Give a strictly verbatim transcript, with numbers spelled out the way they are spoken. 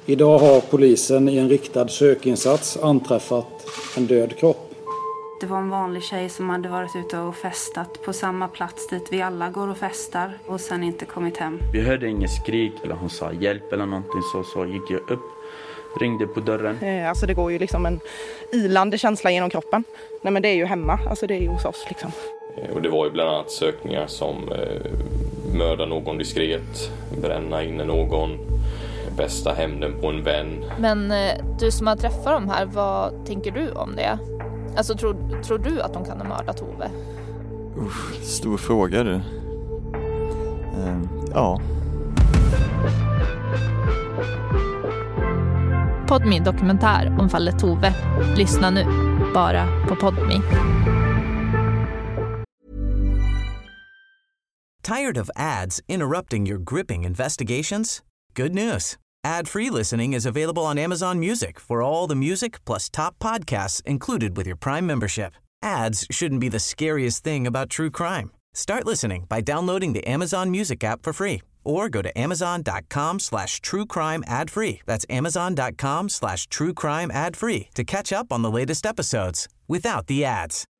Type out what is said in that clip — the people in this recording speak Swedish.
Idag har polisen i en riktad sökinsats anträffat en död kropp. Det var en vanlig tjej som hade varit ute och festat på samma plats dit vi alla går och festar och sen inte kommit hem. Vi hörde ingen skrik eller hon sa hjälp eller någonting, så, så gick jag upp, ringde på dörren. Eh, alltså det går ju liksom en ilande känsla genom kroppen. Nej, men det är ju hemma, alltså det är ju hos oss liksom. Och det var ju bland annat sökningar som eh, mörda någon diskret, bränna in någon, bästa hämnden på en vän. Men eh, du som har träffat dem här, vad tänker du om det? Alltså tror, tror du att de kan ha mördat Tove? Usch, stor fråga du. Uh, ja. Podme dokumentär om fallet Tove. Lyssna nu, bara på Podme. Tired of ads interrupting your gripping investigations? Good news. Ad-free listening is available on Amazon Music for all the music plus top podcasts included with your Prime membership. Ads shouldn't be the scariest thing about true crime. Start listening by downloading the Amazon Music app for free or go to amazon.com slash true crime ad free. That's amazon.com slash true crime ad free to catch up on the latest episodes without the ads.